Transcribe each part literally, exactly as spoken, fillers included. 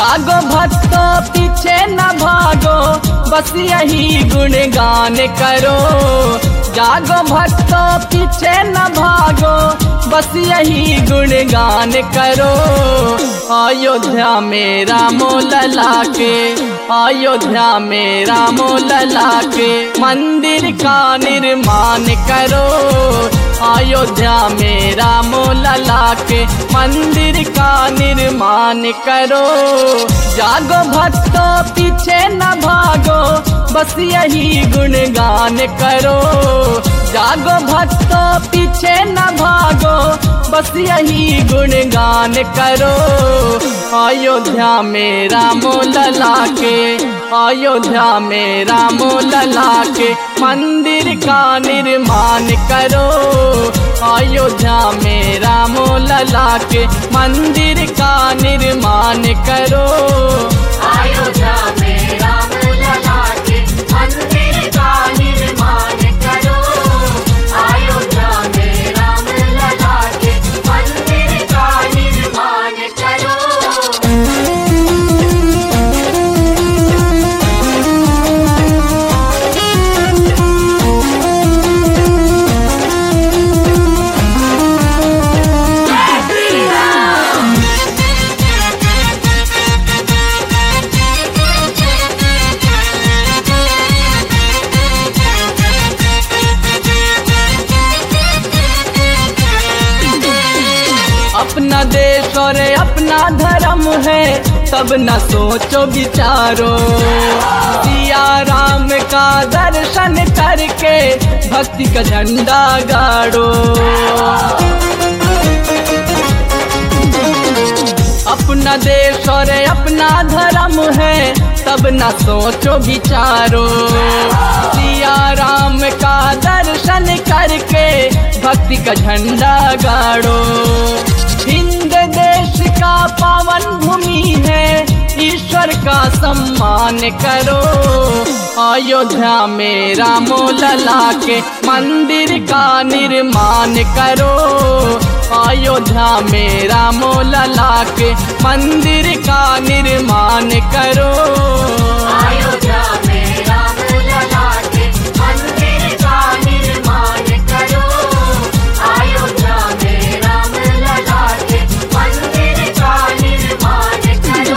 जागो भक्तों पीछे न भागो, बस यही गुणगान करो। जागो भक्तों पीछे न भागो, बस यही गुणगान करो। अयोध्या में रामो लला के, अयोध्या में रामो लला के मंदिर का निर्माण करो। अयोध्या में रामो लला के मंदिर का निर्माण करो। जागो भक्तों पीछे न भागो, बस यही गुणगान करो। जागो भक्तों पीछे न भागो, बस यही गुणगान करो। अयोध्या में रामो लला के, अयोध्या में रामो लला के मंदिर का निर्माण करो। अयोध्या में रामो लला के मंदिर का निर्माण करो। अयोध्या में राम लला के मंदिर का निर्माण करो। अयोध्या में राम लला के मंदिर का निर्माण करो। अपना देश और अपना धर्म है, तब न सोचो विचारो। सिया राम का दर्शन करके भक्ति का झंडा गाड़ो। अपना देश और अपना धर्म है, तब न सोचो विचारो। सिया राम का दर्शन करके भक्ति का झंडा गाड़ो। हिंद देश का पावन भूमि है, ईश्वर का सम्मान करो। अयोध्या में रामो लला के मंदिर का निर्माण करो। अयोध्या में रामो लला के मंदिर का निर्माण करो। अयोध्या में राम लला के मंदिर का निर्माण करो। अयोध्या में राम लला के मंदिर का निर्माण करो।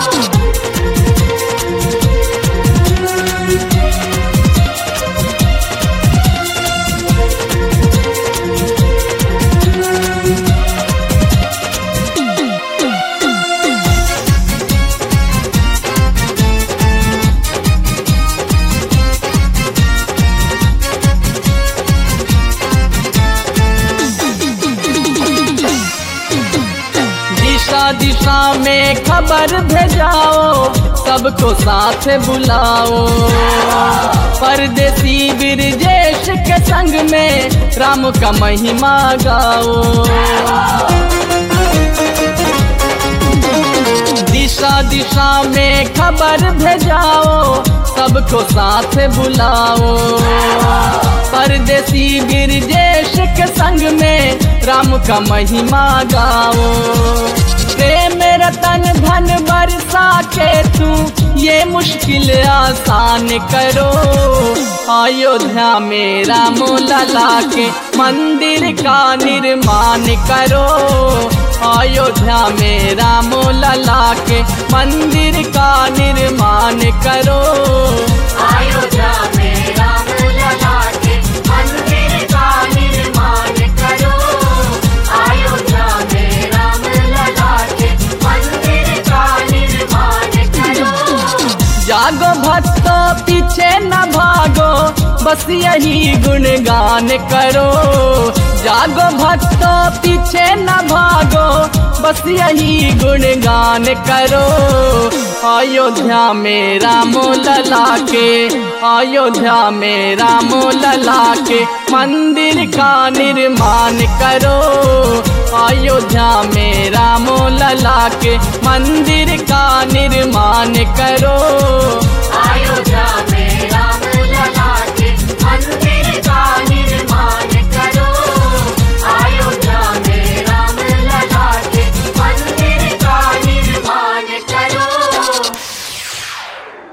दिशा दिशा में खबर भेजाओ, सबको साथ बुलाओ। परदेसी ब्रजेश के संग में राम का महिमा गाओ। दिशा दिशा में खबर भेजाओ, सबको साथ बुलाओ। परदेसी ब्रजेश के संग में राम का महिमा गाओ। प्रेम रतन धन बरसा के तू ये मुश्किल आसान करो। अयोध्या में रामो लला के मंदिर का निर्माण करो। अयोध्या में रामो लला के मंदिर का निर्माण करो। अयोध्या में राम लला के मंदिर का निर्माण करो। अयोध्या में राम लला के मंदिर का निर्माण करो। जागो भक्तों पीछे न भागो, बस यही गुणगान करो। जागो भक्तों पीछे न भागो, बस यही गुणगान करो। अयोध्या में रामो लला के, अयोध्या में रामो लला के मंदिर का निर्माण करो। अयोध्या में रामो लला के मंदिर का निर्माण करो।